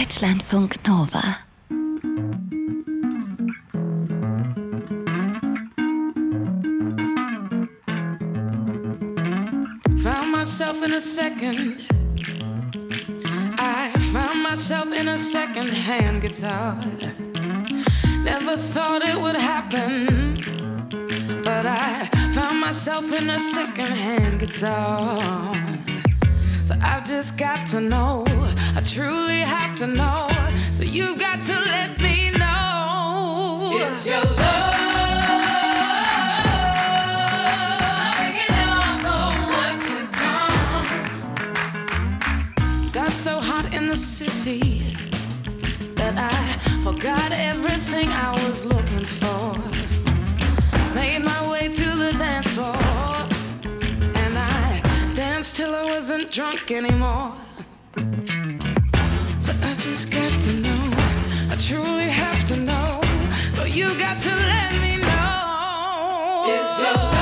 Deutschlandfunk Nova. Found myself in a second. I found myself in a second-hand guitar. Never thought it would happen, but I found myself in a second-hand guitar. So I've just got to know, I truly have to know. So you got to let me know. It's your love. So hot in the city that I forgot everything I was looking for. Made my way to the dance floor, and I danced till I wasn't drunk anymore. So I just got to know, I truly have to know. So you got to let me know. It's your love.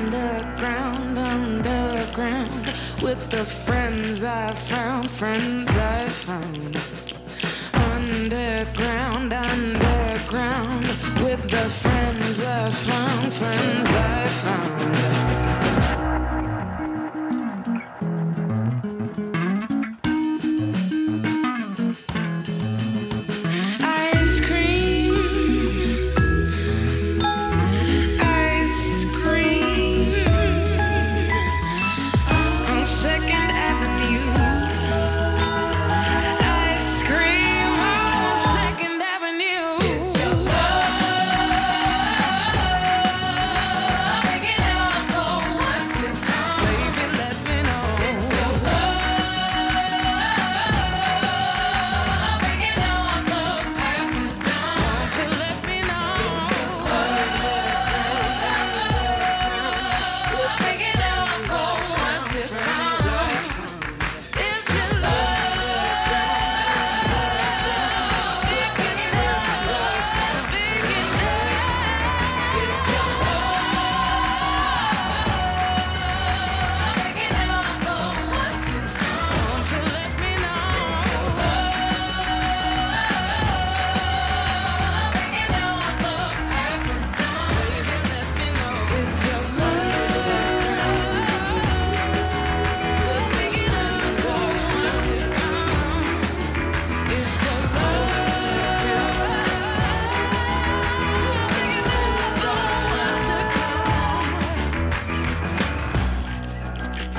The friends I found, friends